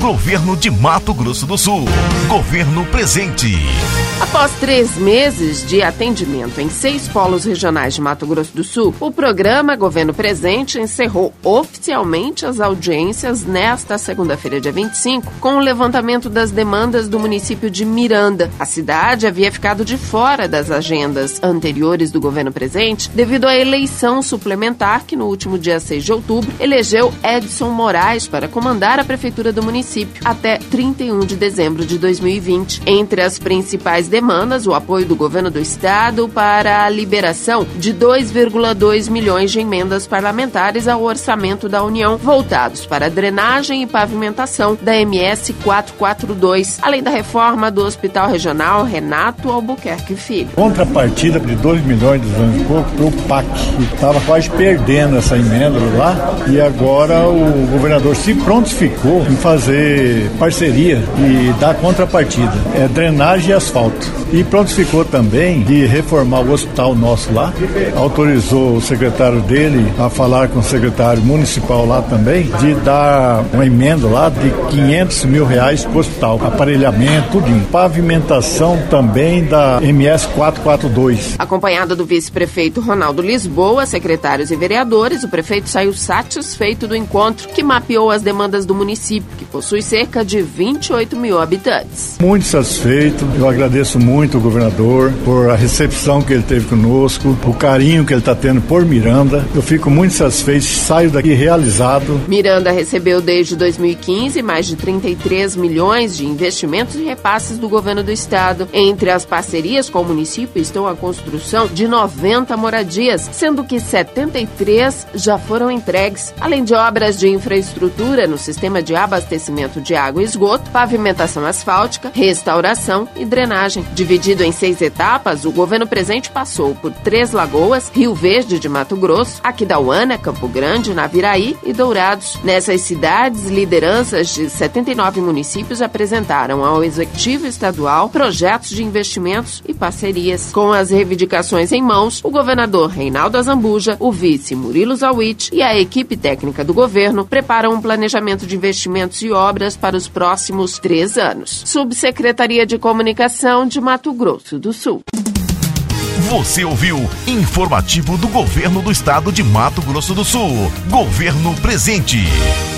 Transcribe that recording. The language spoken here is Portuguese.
Governo de Mato Grosso do Sul. Governo presente. Após 3 meses de atendimento em 6 polos regionais de Mato Grosso do Sul, o programa Governo Presente encerrou oficialmente as audiências nesta segunda-feira, dia 25, com o levantamento das demandas do município de Miranda. A cidade havia ficado de fora das agendas anteriores do Governo Presente devido à eleição suplementar que, no último dia 6 de outubro, elegeu Edson Moraes para comandar a prefeitura do município até 31 de dezembro de 2020. Entre as principais demandas, o apoio do governo do estado para a liberação de 2,2 milhões de emendas parlamentares ao orçamento da União, voltados para a drenagem e pavimentação da MS 442, além da reforma do Hospital Regional Renato Albuquerque Filho. Contrapartida de 2 milhões de anos e pouco para o PAC, que estava quase perdendo essa emenda lá, e agora o governador se prontificou em fazer parceria e dar contrapartida. É drenagem e asfalto. E prontificou também de reformar o hospital nosso lá. Autorizou o secretário dele a falar com o secretário municipal lá também, de dar uma emenda lá de 500 mil reais para o hospital. Aparelhamento, tudinho. Pavimentação também da MS 442. Acompanhado do vice-prefeito Ronaldo Lisboa, secretários e vereadores, o prefeito saiu satisfeito do encontro, que mapeou as demandas do município, que possui cerca de 28 mil habitantes. Muito satisfeito. Eu agradeço muito o governador por a recepção que ele teve conosco, o carinho que ele está tendo por Miranda. Eu fico muito satisfeito, saio daqui realizado. Miranda recebeu desde 2015 mais de 33 milhões de investimentos e repasses do governo do estado. Entre as parcerias com o município estão a construção de 90 moradias, sendo que 73 já foram entregues, além de obras de infraestrutura no sistema de abastecimento de água e esgoto, pavimentação asfáltica, restauração e drenagem. Dividido em 6 etapas, o governo presente passou por 3 Lagoas, Rio Verde de Mato Grosso, Aquidauana, Campo Grande, Naviraí e Dourados. Nessas cidades, lideranças de 79 municípios apresentaram ao Executivo Estadual projetos de investimentos e parcerias. Com as reivindicações em mãos, o governador Reinaldo Azambuja, o vice Murilo Zawitch e a equipe técnica do governo preparam um planejamento de investimentos e obras para os próximos 3 anos. Subsecretaria de Comunicação de Mato Grosso do Sul. Você ouviu Informativo do Governo do Estado de Mato Grosso do Sul. Governo Presente.